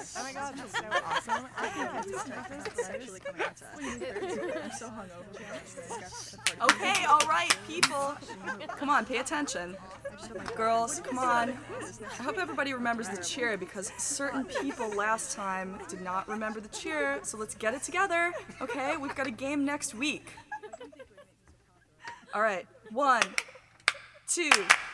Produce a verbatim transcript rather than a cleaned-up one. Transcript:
Oh my god, that's so awesome. I think that's actually coming out to us. I'm so hungover. Okay, all right, people. Come on, pay attention. Girls, come on. I hope everybody remembers the cheer because certain people last time did not remember the cheer, so let's get it together. Okay, we've got a game next week. All right, one, two.